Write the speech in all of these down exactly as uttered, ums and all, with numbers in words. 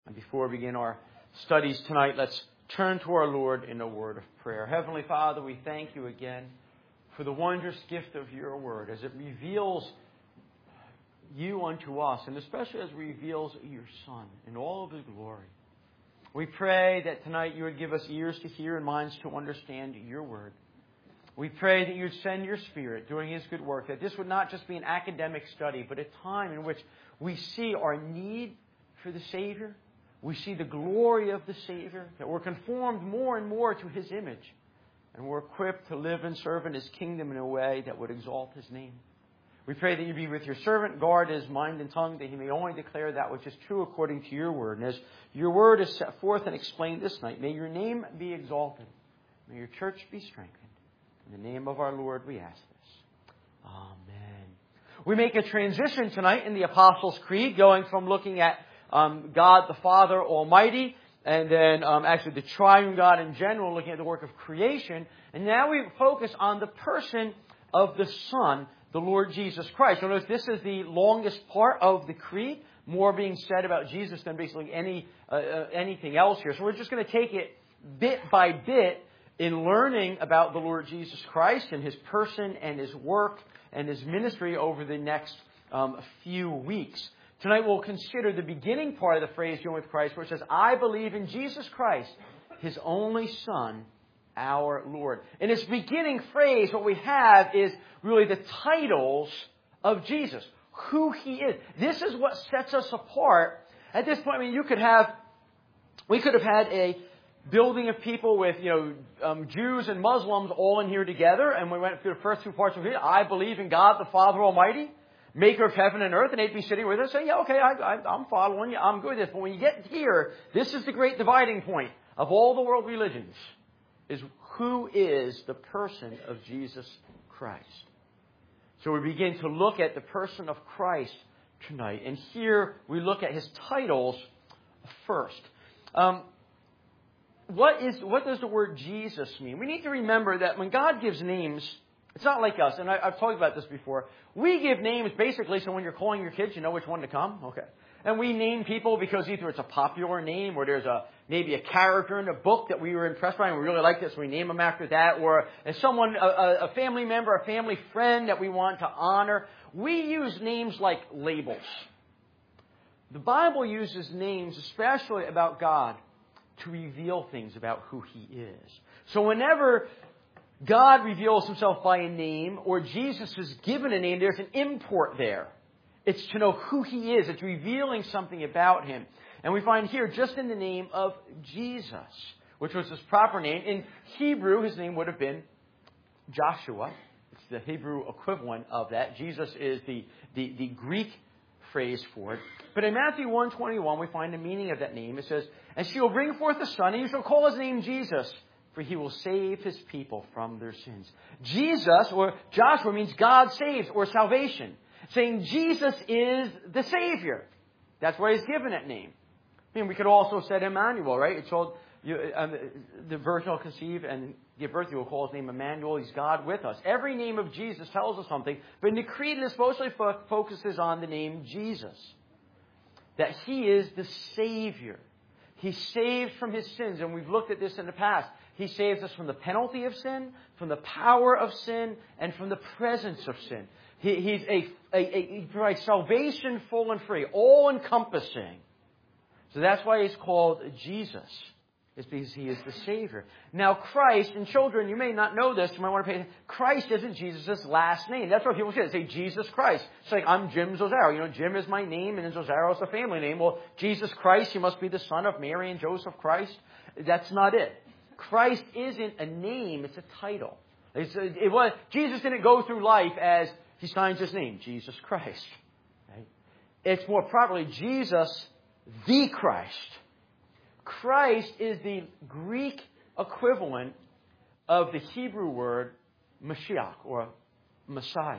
And before we begin our studies tonight, let's turn to our Lord in a word of prayer. Heavenly Father, we thank you again for the wondrous gift of your word as it reveals you unto us, and especially as it reveals your Son in all of his glory. We pray that tonight you would give us ears to hear and minds to understand your word. We pray that you'd send your Spirit doing his good work, that this would not just be an academic study, but a time in which we see our need for the Savior. We see the glory of the Savior, that we're conformed more and more to his image, and we're equipped to live and serve in his kingdom in a way that would exalt his name. We pray that you be with your servant, guard his mind and tongue, that he may only declare that which is true according to your word. And as your word is set forth and explained this night, may your name be exalted. May your church be strengthened. In the name of our Lord we ask this. Amen. We make a transition tonight in the Apostles' Creed, going from looking at um, God the Father Almighty, and then um, actually the triune God in general, looking at the work of creation. And now we focus on the person of the Son, the Lord Jesus Christ. You'll notice this is the longest part of the creed, more being said about Jesus than basically any uh, uh, anything else here. So we're just going to take it bit by bit in learning about the Lord Jesus Christ and his person and his work and his ministry over the next um, few weeks. Tonight we'll consider the beginning part of the phrase, "Union with Christ," where it says, "I believe in Jesus Christ, his only Son, our Lord." In its beginning phrase, what we have is really the titles of Jesus, who he is. This is what sets us apart. At this point, I mean, you could have, we could have had a building of people with, you know, um, Jews and Muslims all in here together, and we went through the first two parts of it. I believe in God the Father Almighty, maker of heaven and earth, and they'd be sitting with us saying, yeah, okay, I, I, I'm following you, I'm good with this. But when you get here, this is the great dividing point of all the world religions, is who is the person of Jesus Christ. So we begin to look at the person of Christ tonight. And here we look at his titles first. Um, what is what does the word Jesus mean? We need to remember that when God gives names, it's not like us. And I, I've talked about this before. We give names basically so when you're calling your kids, you know which one to come. Okay. And we name people because either it's a popular name or there's a maybe a character in a book that we were impressed by and we really like this, so we name them after that. Or as someone, a, a family member, a family friend that we want to honor. We use names like labels. The Bible uses names, especially about God, to reveal things about who he is. So whenever God reveals himself by a name or Jesus is given a name, there's an import there. It's to know who he is. It's revealing something about him. And we find here just in the name of Jesus, which was his proper name. In Hebrew, his name would have been Joshua. It's the Hebrew equivalent of that. Jesus is the, the, the Greek phrase for it. But in Matthew one twenty-one, we find the meaning of that name. It says, "And she will bring forth a son, and you shall call his name Jesus, for he will save his people from their sins." Jesus, or Joshua, means God saves, or salvation. Saying Jesus is the Savior. That's why he's given that name. I mean, we could also say Emmanuel, right? It's called, you, um, the virgin will conceive and give birth. You will call his name Emmanuel. He's God with us. Every name of Jesus tells us something. But in the creed, this mostly fo- focuses on the name Jesus. That he is the Savior. He saves from his sins. And we've looked at this in the past. He saves us from the penalty of sin, from the power of sin, and from the presence of sin. He, he's a, a, a, he provides salvation full and free, all-encompassing. So that's why he's called Jesus. It's because he is the Savior. Now, Christ, and children, you may not know this. You might want to pay. Christ isn't Jesus' last name. That's what people say. They say Jesus Christ. It's like, I'm Jim Zozaro. You know, Jim is my name, and then Zozaro is a family name. Well, Jesus Christ, he must be the son of Mary and Joseph Christ. That's not it. Christ isn't a name. It's a title. It's a, it was Jesus didn't go through life as he signs his name, Jesus Christ. Right? It's more properly Jesus the Christ. Christ is the Greek equivalent of the Hebrew word Mashiach, or Messiah.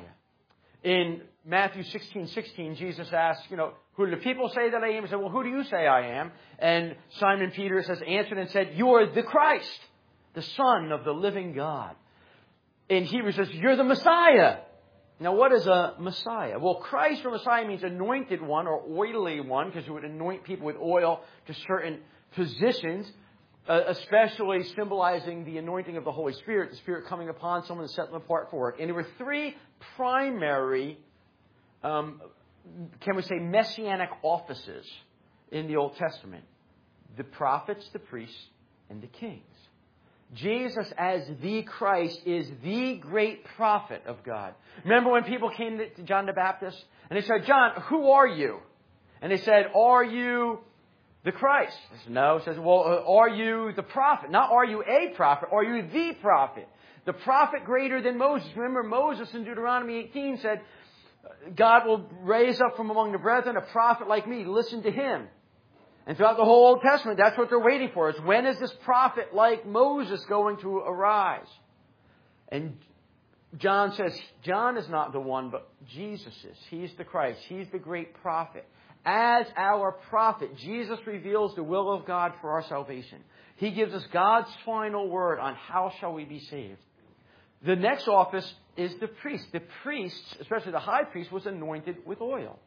In Matthew sixteen sixteen, Jesus asks, you know, who do the people say that I am? He said, well, who do you say I am? And Simon Peter says, answered and said, you are the Christ, the Son of the living God. In Hebrew it says, you're the Messiah. Now, what is a Messiah? Well, Christ or Messiah means anointed one or oily one, because you would anoint people with oil to certain positions, uh, especially symbolizing the anointing of the Holy Spirit, the Spirit coming upon someone to set them apart for work. And there were three primary, um, can we say, messianic offices in the Old Testament: the prophets, the priests, and the kings. Jesus, as the Christ, is the great prophet of God. Remember when people came to John the Baptist and they said, "John, who are you?" And they said, "Are you the Christ?" He said, "No." He says, "Well, are you the prophet?" Not "Are you a prophet?" "Are you the prophet?" The prophet greater than Moses. Remember, Moses in Deuteronomy eighteen said, "God will raise up from among the brethren a prophet like me. Listen to him." And throughout the whole Old Testament, that's what they're waiting for, is when is this prophet like Moses going to arise? And John says, John is not the one, but Jesus is. He's the Christ. He's the great prophet. As our prophet, Jesus reveals the will of God for our salvation. He gives us God's final word on how shall we be saved. The next office is the priest. The priest, especially the high priest, was anointed with oil.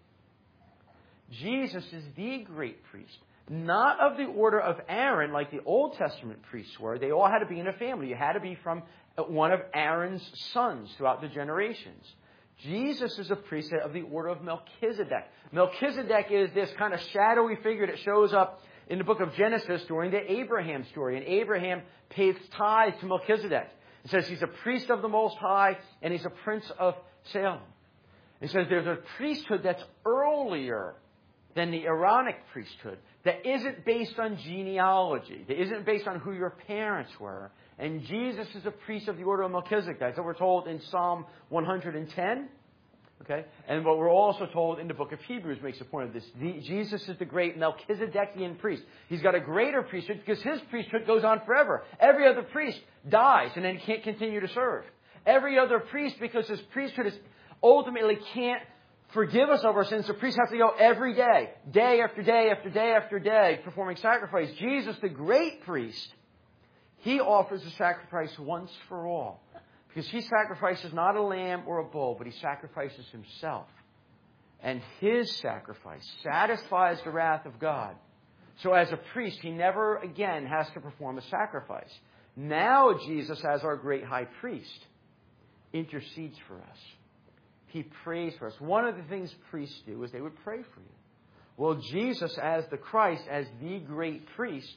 Jesus is the great priest. Not of the order of Aaron like the Old Testament priests were. They all had to be in a family. You had to be from one of Aaron's sons throughout the generations. Jesus is a priest of the order of Melchizedek. Melchizedek is this kind of shadowy figure that shows up in the book of Genesis during the Abraham story. And Abraham pays tithes to Melchizedek. It says he's a priest of the Most High and he's a prince of Salem. It says there's a priesthood that's earlier than the Aaronic priesthood, that isn't based on genealogy, that isn't based on who your parents were. And Jesus is a priest of the order of Melchizedek. That's what we're told in Psalm one hundred ten. Okay? And what we're also told in the book of Hebrews makes a point of this. The, Jesus is the great Melchizedekian priest. He's got a greater priesthood because his priesthood goes on forever. Every other priest dies and then he can't continue to serve. Every other priest, because his priesthood is ultimately can't forgive us of our sins, the priests have to go every day, day after day after day after day, performing sacrifice. Jesus, the great priest, he offers a sacrifice once for all. Because he sacrifices not a lamb or a bull, but he sacrifices himself. And his sacrifice satisfies the wrath of God. So as a priest, he never again has to perform a sacrifice. Now Jesus, as our great high priest, intercedes for us. He prays for us. One of the things priests do is they would pray for you. Well, Jesus, as the Christ, as the great priest,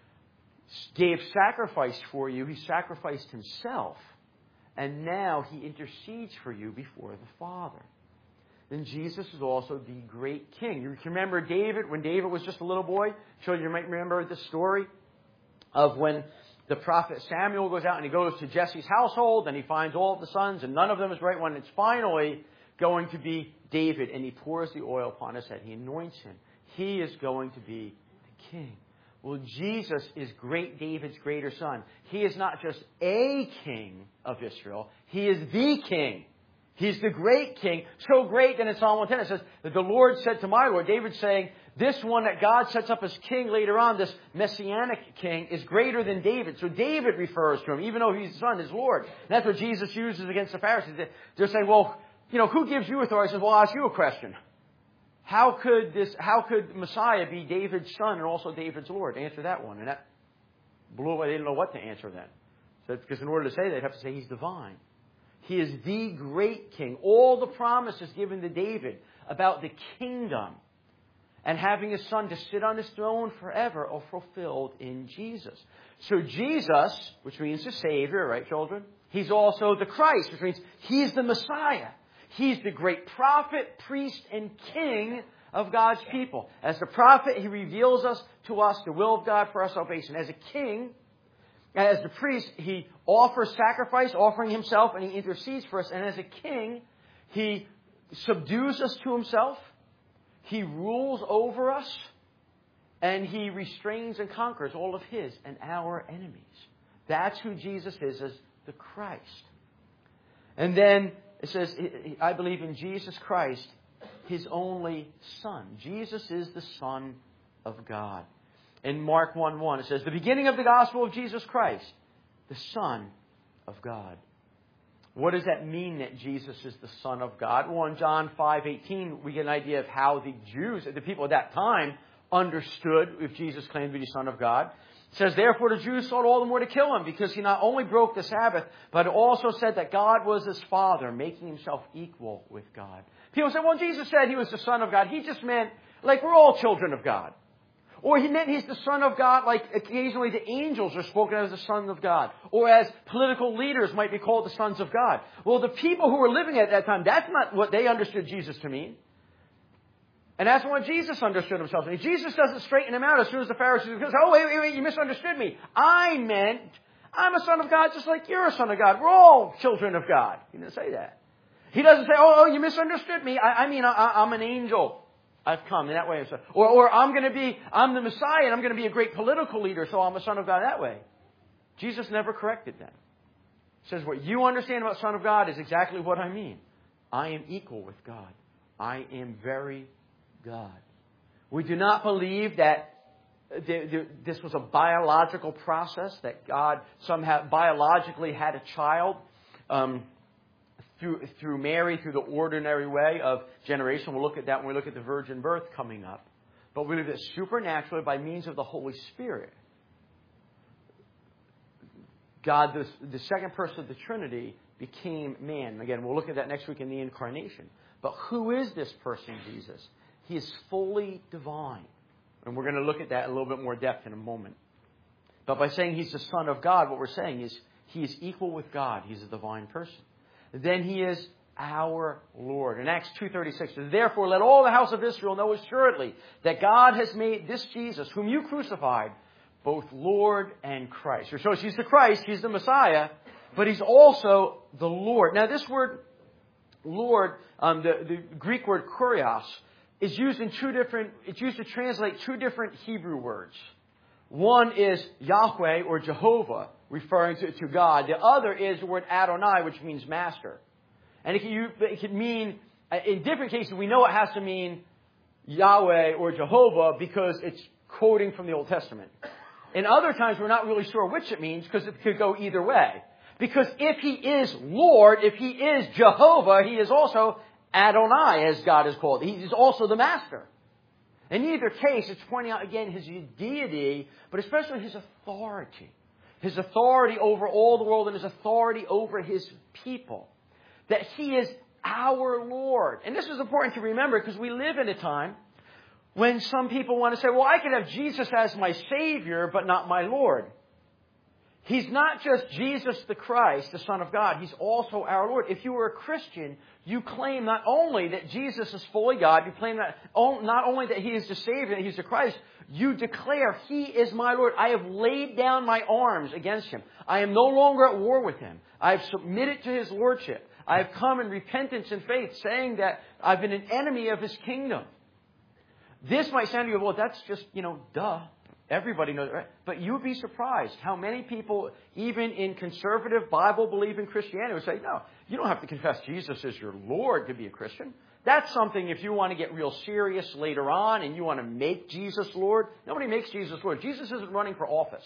gave sacrifice for you. He sacrificed himself. And now he intercedes for you before the Father. Then Jesus is also the great king. You can remember David, when David was just a little boy. Children, you might remember the story of when the prophet Samuel goes out and he goes to Jesse's household and he finds all of the sons and none of them is right one. It's finally going to be David, and he pours the oil upon his head. He anoints him. He is going to be the king. Well, Jesus is great David's greater son. He is not just a king of Israel. He is the king. He's the great king. So great that in Psalm one ten it says that the Lord said to my Lord, David's saying, this one that God sets up as king later on, this messianic king, is greater than David. So David refers to him, even though he's his son, his Lord. And that's what Jesus uses against the Pharisees. They're saying, well, you know, who gives you authority? He says, well, I'll ask you a question. How could this, how could Messiah be David's son and also David's Lord? Answer that one. And that blew away. They didn't know what to answer then. So, because in order to say that, they'd have to say he's divine. He is the great king. All the promises given to David about the kingdom and having his son to sit on his throne forever are fulfilled in Jesus. So Jesus, which means the Savior, right, children? He's also the Christ, which means he's the Messiah. He's the great prophet, priest, and king of God's people. As the prophet, he reveals us to us the will of God for our salvation. As a king, as the priest, he offers sacrifice, offering himself, and he intercedes for us. And as a king, he subdues us to himself. He rules over us. And he restrains and conquers all of his and our enemies. That's who Jesus is as the Christ. And then it says, I believe in Jesus Christ, his only Son. Jesus is the Son of God. In Mark one one, it says, the beginning of the gospel of Jesus Christ, the Son of God. What does that mean that Jesus is the Son of God? Well, in John five eighteen, we get an idea of how the Jews, the people at that time, understood if Jesus claimed to be the Son of God. It says, therefore the Jews sought all the more to kill him, because he not only broke the Sabbath, but also said that God was his Father, making himself equal with God. People say, well, Jesus said he was the Son of God. He just meant, like, we're all children of God. Or he meant he's the Son of God, like occasionally the angels are spoken as the Son of God. Or as political leaders might be called the sons of God. Well, the people who were living at that time, that's not what they understood Jesus to mean. And that's what Jesus understood himself to mean. Jesus doesn't straighten him out as soon as the Pharisees go, oh, wait, wait, wait, you misunderstood me. I meant, I'm a son of God just like you're a son of God. We're all children of God. He didn't say that. He doesn't say, oh, oh you misunderstood me. I, I mean, I, I'm an angel. I've come in that way. Or, or I'm going to be, I'm the Messiah and I'm going to be a great political leader, so I'm a son of God that way. Jesus never corrected them. He says, what you understand about Son of God is exactly what I mean. I am equal with God. I am very God. We do not believe that this was a biological process, that God somehow biologically had a child. Um, Through, through Mary, through the ordinary way of generation. We'll look at that when we look at the virgin birth coming up. But we believe that supernaturally, by means of the Holy Spirit, God, the, the second person of the Trinity, became man. Again, we'll look at that next week in the Incarnation. But who is this person, Jesus? He is fully divine. And we're going to look at that in a little bit more depth in a moment. But by saying he's the Son of God, what we're saying is he is equal with God. He's a divine person. Then he is our Lord. In Acts two thirty-six, therefore let all the house of Israel know assuredly that God has made this Jesus, whom you crucified, both Lord and Christ. So he's the Christ, he's the Messiah, but he's also the Lord. Now this word Lord, um, the, the Greek word kurios, is used in two different, it's used to translate two different Hebrew words. One is Yahweh or Jehovah, referring to, to God. The other is the word Adonai, which means master. And it can, you, it can mean, in different cases, we know it has to mean Yahweh or Jehovah because it's quoting from the Old Testament. In other times, we're not really sure which it means because it could go either way. Because if he is Lord, if he is Jehovah, he is also Adonai, as God is called. He is also the master. In either case, it's pointing out again his deity, but especially his authority. His authority over all the world and his authority over his people. That he is our Lord. And this is important to remember because we live in a time when some people want to say, well, I can have Jesus as my Savior, but not my Lord. He's not just Jesus the Christ, the Son of God. He's also our Lord. If you were a Christian, you claim not only that Jesus is fully God, you claim that not only that he is the Savior, that he's the Christ, you declare, he is my Lord. I have laid down my arms against him. I am no longer at war with him. I have submitted to his lordship. I have come in repentance and faith, saying that I've been an enemy of his kingdom. This might sound to you, well, that's just, you know, duh. Everybody knows, right? But you would be surprised how many people, even in conservative, Bible-believing Christianity, would say, no, you don't have to confess Jesus as your Lord to be a Christian. That's something if you want to get real serious later on and you want to make Jesus Lord. Nobody makes Jesus Lord. Jesus isn't running for office.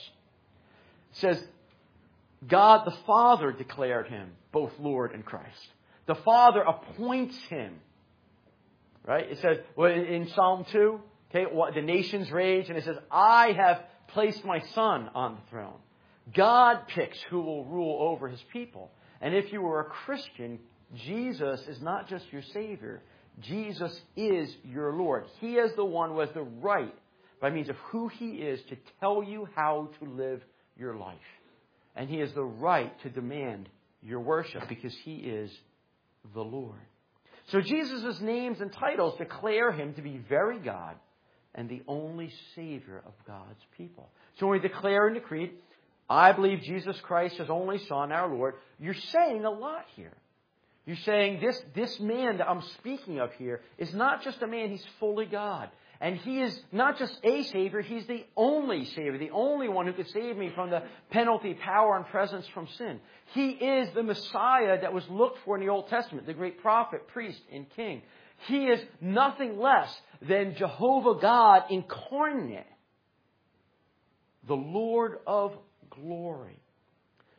It says, God the Father declared him both Lord and Christ. The Father appoints him. Right? It says, well, in Psalm two, okay, the nations rage, and it says, I have placed my Son on the throne. God picks who will rule over his people. And if you were a Christian, Jesus is not just your Savior. Jesus is your Lord. He is the one who has the right, by means of who he is, to tell you how to live your life. And he has the right to demand your worship because he is the Lord. So Jesus' names and titles declare him to be very God and the only Savior of God's people. So when we declare in the creed, I believe Jesus Christ, his only Son, our Lord, you're saying a lot here. You're saying this, this man that I'm speaking of here is not just a man, he's fully God. And he is not just a Savior, he's the only Savior, the only one who could save me from the penalty, power, and presence from sin. He is the Messiah that was looked for in the Old Testament, the great prophet, priest, and king. He is nothing less than Jehovah God incarnate, the Lord of glory.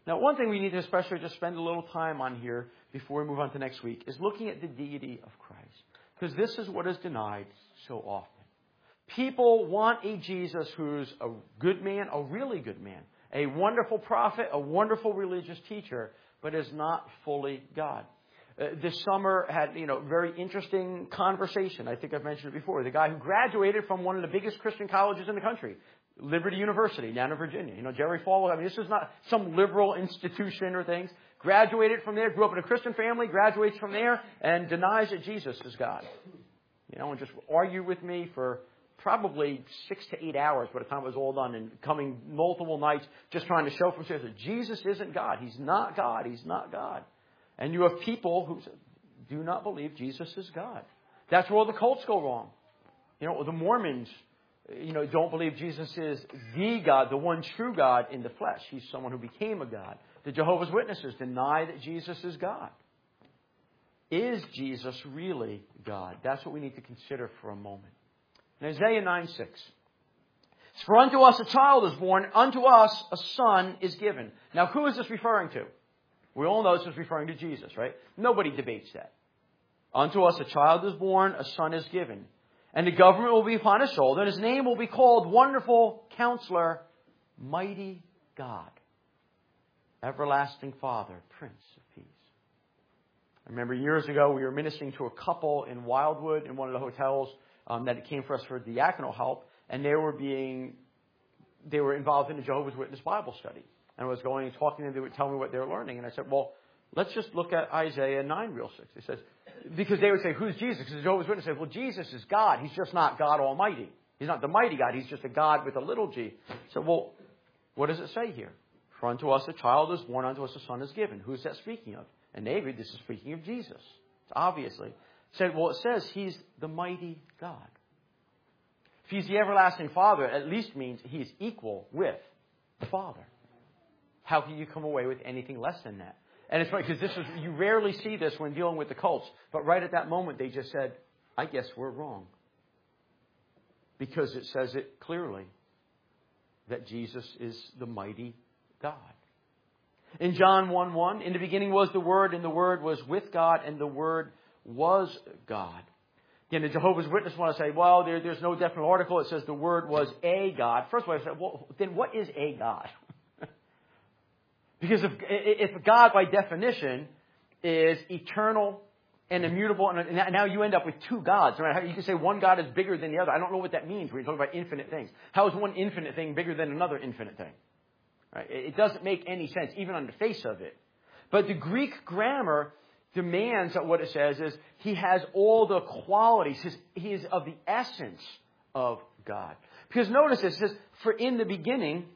Now, one thing we need to especially just spend a little time on here before we move on to next week is looking at the deity of Christ. Because this is what is denied so often. People want a Jesus who's a good man, a really good man, a wonderful prophet, a wonderful religious teacher, but is not fully God. Uh, this summer had, you know, very interesting conversation. I think I've mentioned it before. The guy who graduated from one of the biggest Christian colleges in the country, Liberty University down in Virginia. You know, Jerry Falwell. I mean, this is not some liberal institution or things. Graduated from there, grew up in a Christian family, graduates from there, and denies that Jesus is God. You know, and just argued with me for probably six to eight hours by the time it was all done, and coming multiple nights just trying to show from Scripture that Jesus isn't God. He's not God. He's not God. And you have people who do not believe Jesus is God. That's where all the cults go wrong. You know, the Mormons, you know, don't believe Jesus is the God, the one true God in the flesh. He's someone who became a God. The Jehovah's Witnesses deny that Jesus is God. Is Jesus really God? That's what we need to consider for a moment. In Isaiah nine six. For unto us a child is born, unto us a son is given. Now, who is this referring to? We all know this is referring to Jesus, right? Nobody debates that. Unto us a child is born, a son is given. And the government will be upon his shoulder, and his name will be called Wonderful Counselor, Mighty God, Everlasting Father, Prince of Peace. I remember years ago we were ministering to a couple in Wildwood in one of the hotels um, that came for us for diaconal help, and they were being, they were involved in the Jehovah's Witness Bible study. And I was going and talking to them, they would tell me what they were learning. And I said, well, let's just look at Isaiah nine real quick. It says, because they would say, who's Jesus? Because the Jehovah's Witness said, well, Jesus is God. He's just not God Almighty. He's not the mighty God. He's just a God with a little g. So, well, what does it say here? For unto us a child is born, unto us a son is given. Who's that speaking of? And they read, this is speaking of Jesus. Obviously. Said, well, it says he's the mighty God. If he's the everlasting Father, it at least means he's equal with the Father. How can you come away with anything less than that? And it's funny because this is, you rarely see this when dealing with the cults. But right at that moment, they just said, I guess we're wrong. Because it says it clearly that Jesus is the mighty God. In John one one, in the beginning was the Word, and the Word was with God, and the Word was God. Again, the Jehovah's Witnesses want to say, well, there, there's no definite article. It says the Word was a God. First of all, I said, well, then what is a God? Because if, if God, by definition, is eternal and immutable, and now you end up with two gods. Right? You can say one God is bigger than the other. I don't know what that means when you're talking about infinite things. How is one infinite thing bigger than another infinite thing? Right? It doesn't make any sense, even on the face of it. But the Greek grammar demands that what it says is he has all the qualities. He is of the essence of God. Because notice this, it says, for in the beginning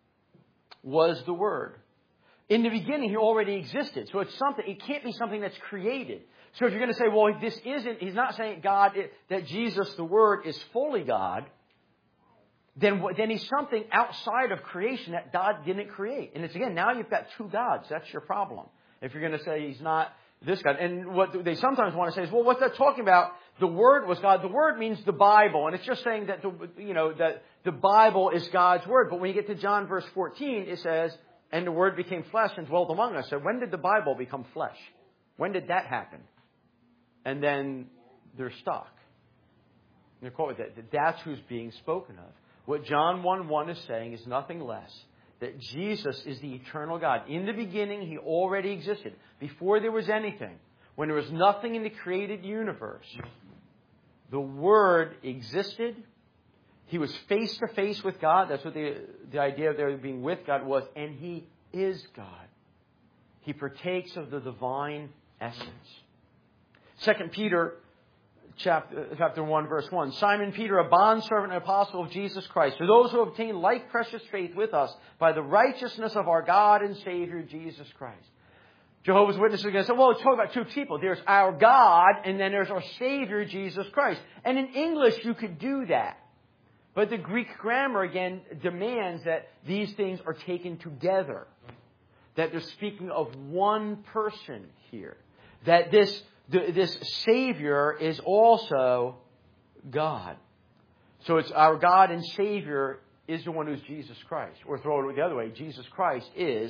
was the Word. In the beginning, he already existed. So it's something, it can't be something that's created. So if you're going to say, well, this isn't, he's not saying God, that Jesus, the Word, is fully God, then, then he's something outside of creation that God didn't create. And it's again, now you've got two gods. That's your problem. If you're going to say he's not this God. And what they sometimes want to say is, well, what's that talking about? The Word was God. The Word means the Bible. And it's just saying that, the, you know, that the Bible is God's Word. But when you get to John verse fourteen, it says, and the Word became flesh and dwelt among us. So when did the Bible become flesh? When did that happen? And then they're stuck. And they're quoted that. That's who's being spoken of. What John one one is saying is nothing less. That Jesus is the eternal God. In the beginning, He already existed. Before there was anything. When there was nothing in the created universe. The Word existed. He was face to face with God. That's what the, the idea of there being with God was. And He is God. He partakes of the divine essence. Second Peter chapter, chapter one, verse one. Simon Peter, a bondservant and apostle of Jesus Christ, to those who obtain like precious faith with us by the righteousness of our God and Savior Jesus Christ. Jehovah's Witnesses are going to say, well, it's talking about two people. There's our God and then there's our Savior Jesus Christ. And in English, you could do that. But the Greek grammar, again, demands that these things are taken together. That they're speaking of one person here. That this, this Savior is also God. So it's our God and Savior is the one who's Jesus Christ. Or throw it the other way, Jesus Christ is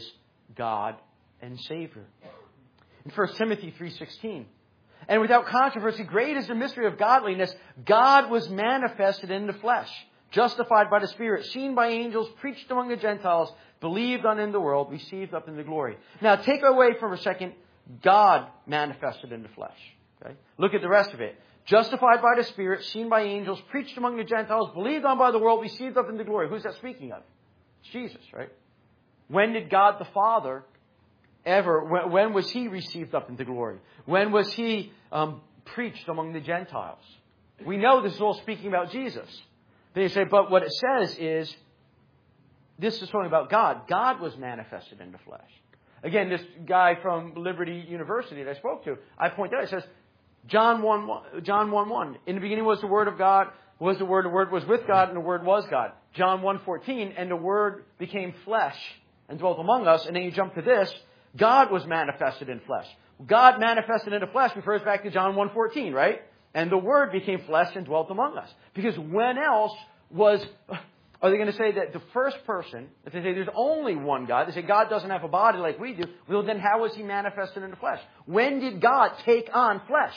God and Savior. In First Timothy three sixteen, and without controversy, great is the mystery of godliness. God was manifested in the flesh, justified by the Spirit, seen by angels, preached among the Gentiles, believed on in the world, received up into glory. Now, take away for a second, God manifested in the flesh. Okay? Look at the rest of it. Justified by the Spirit, seen by angels, preached among the Gentiles, believed on by the world, received up into glory. Who's that speaking of? It's Jesus, right? When did God the Father ever, when, when was He received up into glory? When was He um, preached among the Gentiles? We know this is all speaking about Jesus. Then you say, but what it says is, this is talking about God. God was manifested in the flesh. Again, this guy from Liberty University that I spoke to, I pointed out, it says, John one, John one one, in the beginning was the Word of God, was the Word, the Word was with God, and the Word was God. John one fourteen, and the Word became flesh and dwelt among us. And then you jump to this, God was manifested in flesh. God manifested in the flesh refers back to John one fourteen, right? And the Word became flesh and dwelt among us. Because when else was, are they going to say that the first person, if they say there's only one God, they say God doesn't have a body like we do, well then how was He manifested in the flesh? When did God take on flesh?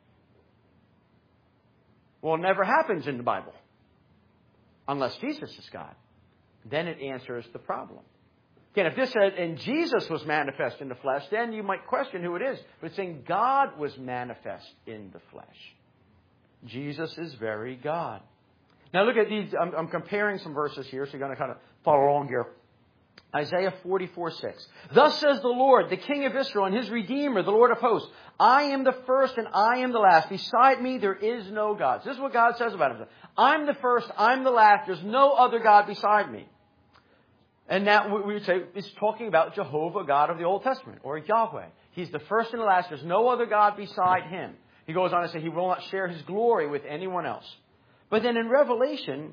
Well, it never happens in the Bible. Unless Jesus is God. Then it answers the problem. Again, if this said, and Jesus was manifest in the flesh, then you might question who it is. But it's saying God was manifest in the flesh. Jesus is very God. Now look at these. I'm, I'm comparing some verses here, so you're going to kind of follow along here. Isaiah forty-four six. Thus says the Lord, the King of Israel and His Redeemer, the Lord of hosts. I am the first and I am the last. Beside me there is no God. So this is what God says about Himself. I'm the first, I'm the last. There's no other God beside me. And that we would say is talking about Jehovah, God of the Old Testament, or Yahweh. He's the first and the last. There's no other God beside Him. He goes on to say He will not share His glory with anyone else. But then in Revelation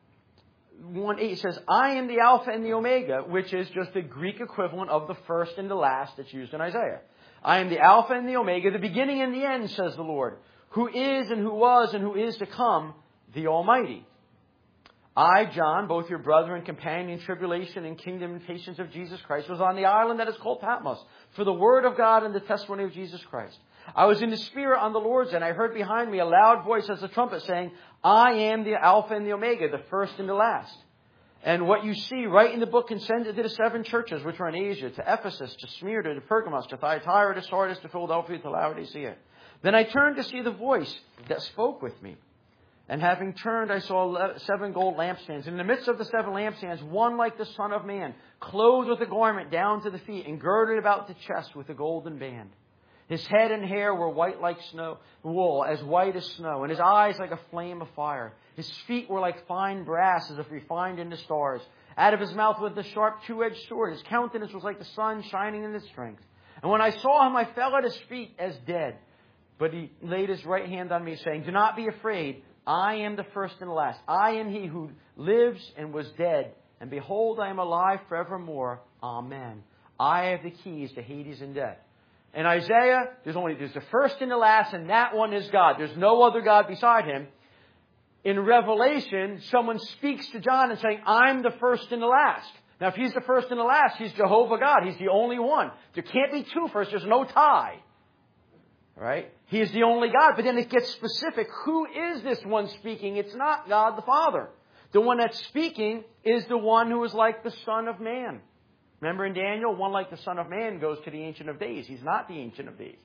one eight, it says, I am the Alpha and the Omega, which is just the Greek equivalent of the first and the last that's used in Isaiah. I am the Alpha and the Omega, the beginning and the end, says the Lord, who is and who was and who is to come, the Almighty. I, John, both your brother and companion in tribulation and kingdom and patience of Jesus Christ, was on the island that is called Patmos, for the word of God and the testimony of Jesus Christ. I was in the Spirit on the Lord's end. I heard behind me a loud voice as a trumpet saying, I am the Alpha and the Omega, the first and the last. And what you see, write in the book and send it to the seven churches which are in Asia, to Ephesus, to Smyrna, to Pergamos, to Thyatira, to Sardis, to Philadelphia, to Laodicea. Then I turned to see the voice that spoke with me. And having turned, I saw seven gold lampstands. In the midst of the seven lampstands, one like the Son of Man, clothed with a garment down to the feet, and girded about the chest with a golden band. His head and hair were white like snow, wool, as white as snow, and his eyes like a flame of fire. His feet were like fine brass, as if refined into stars. Out of his mouth went the sharp two-edged sword. His countenance was like the sun shining in its strength. And when I saw him, I fell at his feet as dead. But he laid his right hand on me, saying, Do not be afraid. I am the first and the last. I am he who lives and was dead. And behold, I am alive forevermore. Amen. I have the keys to Hades and death. In Isaiah, there's only there's the first and the last, and that one is God. There's no other God beside Him. In Revelation, someone speaks to John and saying, I'm the first and the last. Now, if He's the first and the last, He's Jehovah God. He's the only one. There can't be two first. There's no tie. Right? He is the only God. But then it gets specific. Who is this one speaking? It's not God the Father. The one that's speaking is the one who is like the Son of Man. Remember in Daniel, one like the Son of Man goes to the Ancient of Days. He's not the Ancient of Days.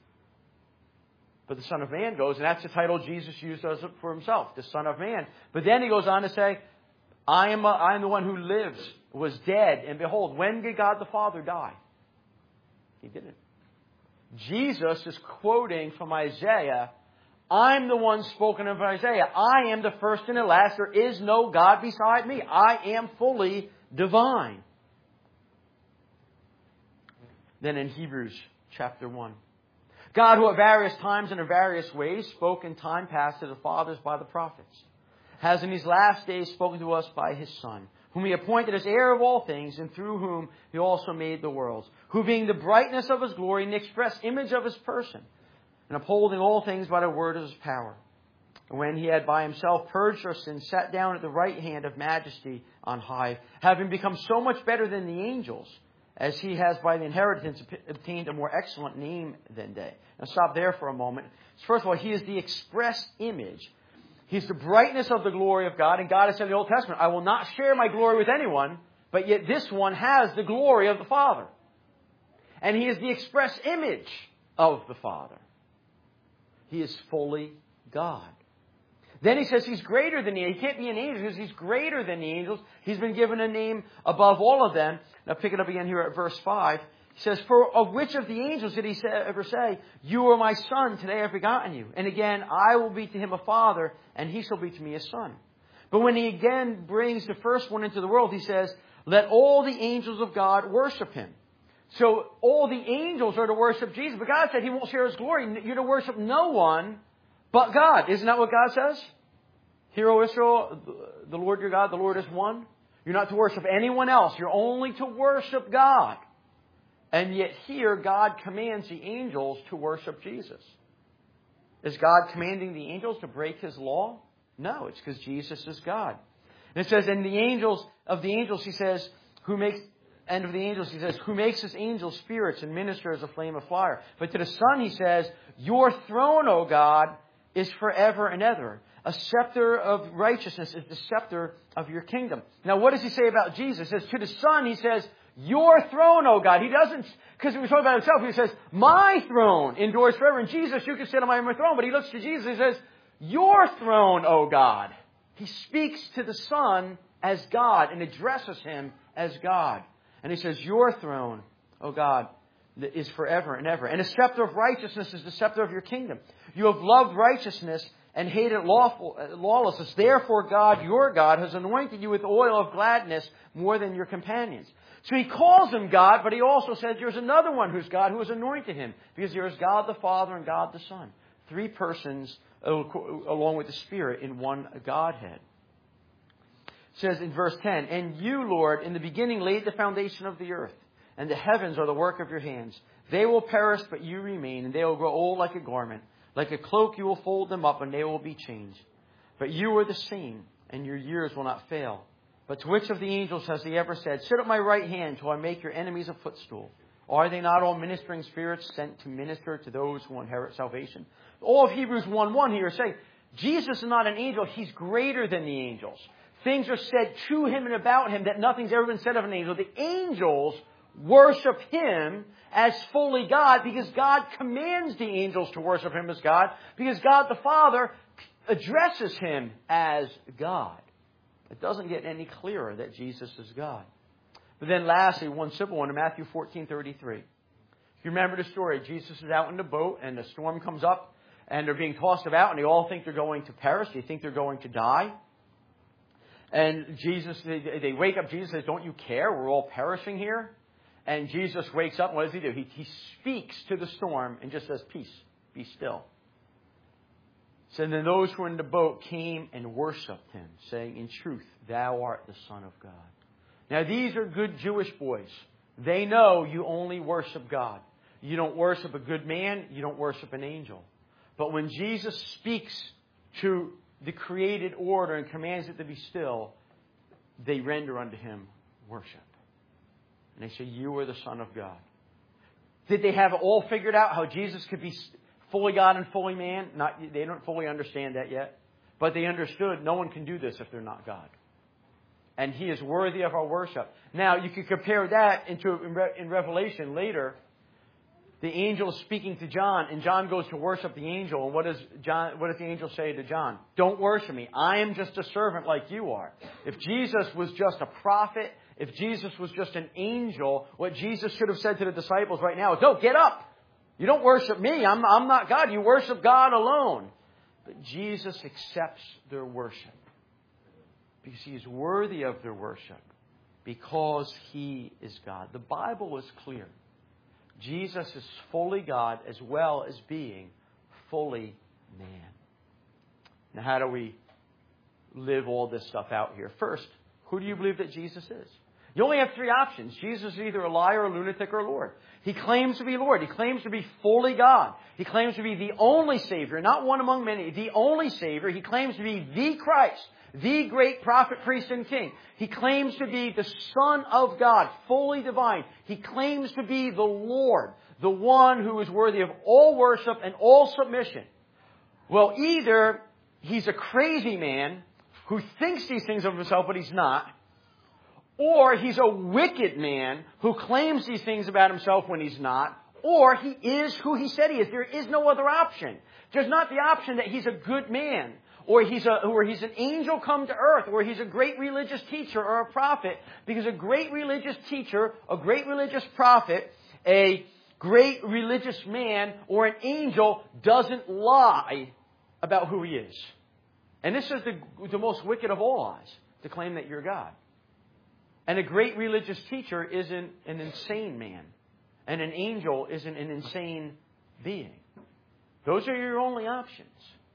But the Son of Man goes, and that's the title Jesus used for Himself, the Son of Man. But then He goes on to say, I am, a, I am the one who lives, was dead, and behold, when did God the Father die? He didn't. Jesus is quoting from Isaiah, I'm the one spoken of Isaiah. I am the first and the last. There is no God beside me. I am fully divine. Then in Hebrews chapter one. God, who at various times and in various ways spoke in time past to the fathers by the prophets, has in these last days spoken to us by His Son, whom He appointed as heir of all things, and through whom He also made the worlds, who being the brightness of His glory and the express image of His person, and upholding all things by the word of His power. And when He had by Himself purged our sins, sat down at the right hand of majesty on high, having become so much better than the angels, as he has by the inheritance obtained a more excellent name than they. Now stop there for a moment. First of all, he is the express image. He's the brightness of the glory of God. And God has said in the Old Testament, I will not share my glory with anyone, but yet this one has the glory of the Father. And he is the express image of the Father. He is fully God. Then he says he's greater than the angels. He can't be an angel because he's greater than the angels. He's been given a name above all of them. Now pick it up again here at verse five. He says, for of which of the angels did he say, ever say, you are my son, today I have begotten you. And again, I will be to him a father, and he shall be to me a son. But when he again brings the first one into the world, he says, let all the angels of God worship him. So all the angels are to worship Jesus. But God said he won't share his glory. You're to worship no one but God. Isn't that what God says? Hear, O Israel, the Lord your God, the Lord is one. You're not to worship anyone else. You're only to worship God. And yet here, God commands the angels to worship Jesus. Is God commanding the angels to break his law? No, it's because Jesus is God. And it says, and the angels, of the angels, he says, who makes, and of the angels, he says, who makes his angels spirits and ministers a flame of fire. But to the Son, he says, your throne, O God, is forever and ever. A scepter of righteousness is the scepter of your kingdom. Now, what does he say about Jesus? He says, to the Son, he says, your throne, O God. He doesn't, because he was talking about himself, he says, my throne endures forever. And Jesus, you can sit on my throne. But he looks to Jesus and says, your throne, O God. He speaks to the Son as God and addresses him as God. And he says, your throne, O God, is forever and ever. And a scepter of righteousness is the scepter of your kingdom. You have loved righteousness and hated lawful, uh, lawlessness. Therefore, God, your God, has anointed you with oil of gladness more than your companions. So he calls him God, but he also says there's another one who's God who has anointed him. Because there is God the Father and God the Son. Three persons along with the Spirit in one Godhead. It says in verse ten, and you, Lord, in the beginning laid the foundation of the earth, and the heavens are the work of your hands. They will perish, but you remain, and they will grow old like a garment. Like a cloak you will fold them up, and they will be changed. But you are the same, and your years will not fail. But to which of the angels has he ever said, sit at my right hand till I make your enemies a footstool? Are they not all ministering spirits sent to minister to those who inherit salvation? All of Hebrews one one here is saying, Jesus is not an angel. He's greater than the angels. Things are said to him and about him that nothing's ever been said of an angel. The angels worship him as fully God because God commands the angels to worship him as God, because God the Father addresses him as God. It doesn't get any clearer that Jesus is God. But then lastly, one simple one in Matthew fourteen thirty-three. You remember the story. Jesus is out in the boat and the storm comes up and they're being tossed about and they all think they're going to perish. They think they're going to die. And Jesus, they, they wake up. Jesus says, don't you care? We're all perishing here. And Jesus wakes up. What does he do? He, he speaks to the storm and just says, peace, be still. So then those who were in the boat came and worshipped him, saying, in truth, thou art the Son of God. Now these are good Jewish boys. They know you only worship God. You don't worship a good man. You don't worship an angel. But when Jesus speaks to the created order and commands it to be still, they render unto him worship. And they say, you are the Son of God. Did they have it all figured out how Jesus could be fully God and fully man? Not, they don't fully understand that yet. But they understood no one can do this if they're not God. And he is worthy of our worship. Now, you can compare that into in, Re, in Revelation later. The angel is speaking to John, and John goes to worship the angel. And what does John? What does the angel say to John? Don't worship me. I am just a servant like you are. If Jesus was just a prophet, if Jesus was just an angel, what Jesus should have said to the disciples right now is, no, get up. You don't worship me. I'm, I'm not God. You worship God alone. But Jesus accepts their worship because he is worthy of their worship because he is God. The Bible is clear. Jesus is fully God as well as being fully man. Now, how do we live all this stuff out here? First, who do you believe that Jesus is? You only have three options. Jesus is either a liar, a lunatic, or a Lord. He claims to be Lord. He claims to be fully God. He claims to be the only Savior, not one among many, the only Savior. He claims to be the Christ, the great prophet, priest, and king. He claims to be the Son of God, fully divine. He claims to be the Lord, the one who is worthy of all worship and all submission. Well, either he's a crazy man who thinks these things of himself, but he's not, or he's a wicked man who claims these things about himself when he's not, or he is who he said he is. There is no other option. There's not the option that he's a good man, or he's a, or he's an angel come to earth, or he's a great religious teacher or a prophet, because a great religious teacher, a great religious prophet, a great religious man, or an angel doesn't lie about who he is. And this is the, the most wicked of all lies, to claim that you're God. And a great religious teacher isn't an insane man. And an angel isn't an insane being. Those are your only options.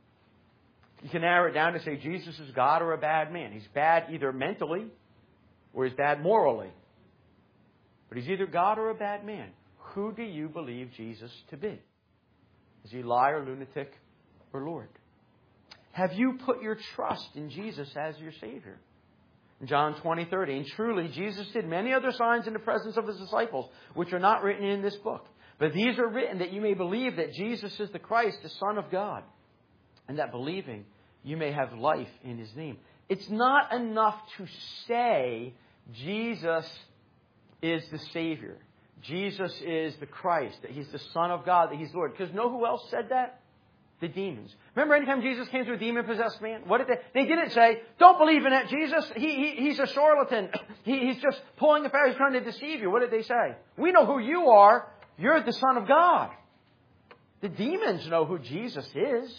You can narrow it down to say Jesus is God or a bad man. He's bad either mentally or he's bad morally. But he's either God or a bad man. Who do you believe Jesus to be? Is he liar, lunatic, or Lord? Have you put your trust in Jesus as your Savior? In John twenty thirty, and truly Jesus did many other signs in the presence of his disciples, which are not written in this book. But these are written that you may believe that Jesus is the Christ, the Son of God, and that believing you may have life in his name. It's not enough to say Jesus is the Savior. Jesus is the Christ, that he's the Son of God, that he's Lord. Because know who else said that? The demons. Remember anytime Jesus came to a demon-possessed man? What did they... They didn't say, don't believe in that Jesus. He, he, he's a charlatan. He, he's just pulling the facts, trying to deceive you. What did they say? We know who you are. You're the Son of God. The demons know who Jesus is.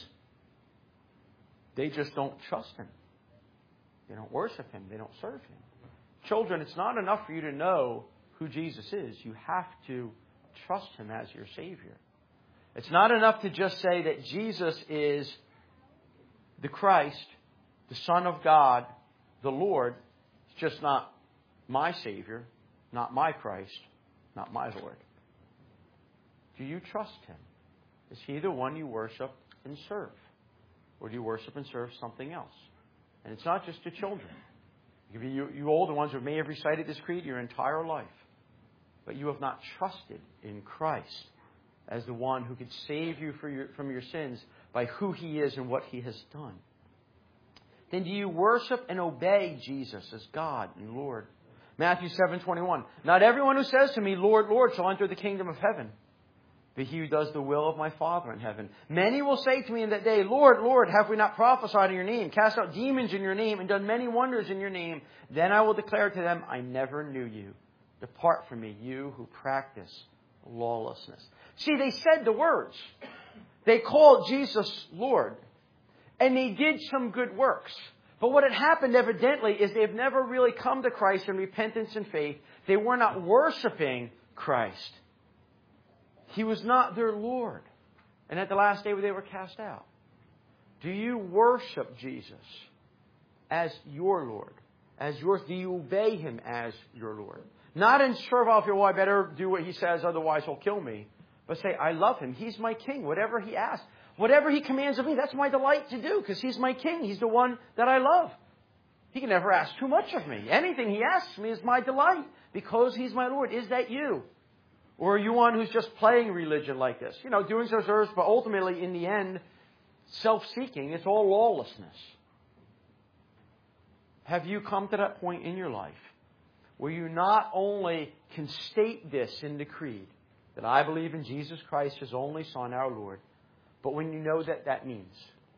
They just don't trust him. They don't worship him. They don't serve him. Children, it's not enough for you to know who Jesus is. You have to trust him as your Savior. It's not enough to just say that Jesus is the Christ, the Son of God, the Lord. It's just not my Savior, not my Christ, not my Lord. Do you trust him? Is he the one you worship and serve? Or do you worship and serve something else? And it's not just to children. You, you older ones who may have recited this creed your entire life, but you have not trusted in Christ as the one who could save you for your, from your sins by who he is and what he has done. Then do you worship and obey Jesus as God and Lord? Matthew seven twenty-one. Not everyone who says to me, Lord, Lord, shall enter the kingdom of heaven, but he who does the will of my Father in heaven. Many will say to me in that day, Lord, Lord, have we not prophesied in your name, cast out demons in your name, and done many wonders in your name? Then I will declare to them, I never knew you. Depart from me, you who practice lawlessness. See, they said the words. They called Jesus Lord. And they did some good works. But what had happened evidently is they've never really come to Christ in repentance and faith. They were not worshiping Christ. He was not their Lord. And at the last day they were cast out. Do you worship Jesus as your Lord? As yours? Do you obey him as your Lord? Not in servile fear, well, I better do what he says, otherwise he'll kill me. But say, I love him. He's my king. Whatever he asks, whatever he commands of me, that's my delight to do because he's my king. He's the one that I love. He can never ask too much of me. Anything he asks me is my delight because he's my Lord. Is that you? Or are you one who's just playing religion like this? You know, doing so serves, but ultimately, in the end, self-seeking. It's all lawlessness. Have you come to that point in your life where you not only can state this in the creed, that I believe in Jesus Christ, his only Son, our Lord, but when you know that that means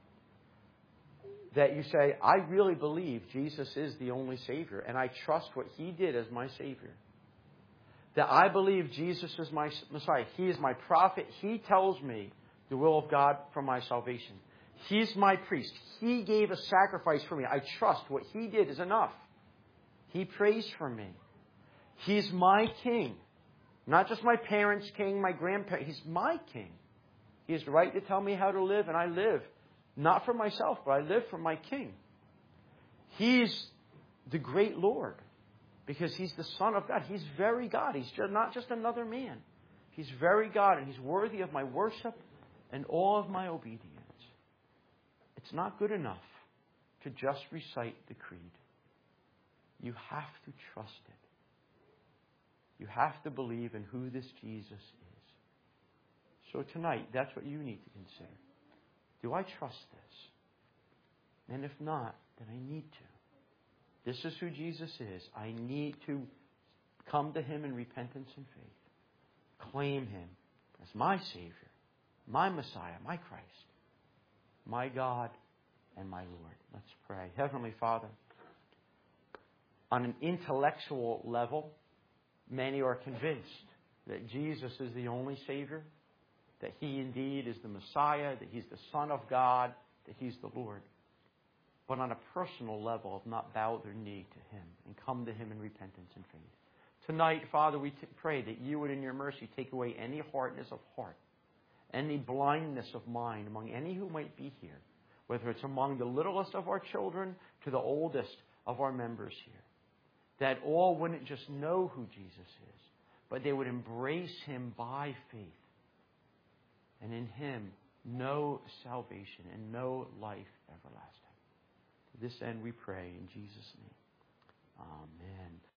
that you say, I really believe Jesus is the only Savior, and I trust what he did as my Savior. That I believe Jesus is my Messiah. He is my prophet. He tells me the will of God for my salvation. He's my priest. He gave a sacrifice for me. I trust what he did is enough. He prays for me. He's my king. Not just my parents' king, my grandparents. He's my king. He has the right to tell me how to live, and I live. Not for myself, but I live for my king. He's the great Lord. Because he's the Son of God. He's very God. He's just not just another man. He's very God, and he's worthy of my worship and all of my obedience. It's not good enough to just recite the creed. You have to trust it. You have to believe in who this Jesus is. So tonight, that's what you need to consider. Do I trust this? And if not, then I need to. This is who Jesus is. I need to come to Him in repentance and faith. Claim Him as my Savior, my Messiah, my Christ, my God, and my Lord. Let's pray. Heavenly Father, on an intellectual level, many are convinced that Jesus is the only Savior, that He indeed is the Messiah, that He's the Son of God, that He's the Lord. But on a personal level, have not bowed their knee to Him and come to Him in repentance and faith. Tonight, Father, we t- pray that You would in Your mercy take away any hardness of heart, any blindness of mind among any who might be here, whether it's among the littlest of our children to the oldest of our members here, that all wouldn't just know who Jesus is, but they would embrace Him by faith, and in Him know salvation and know life everlasting. To this end we pray in Jesus' name. Amen.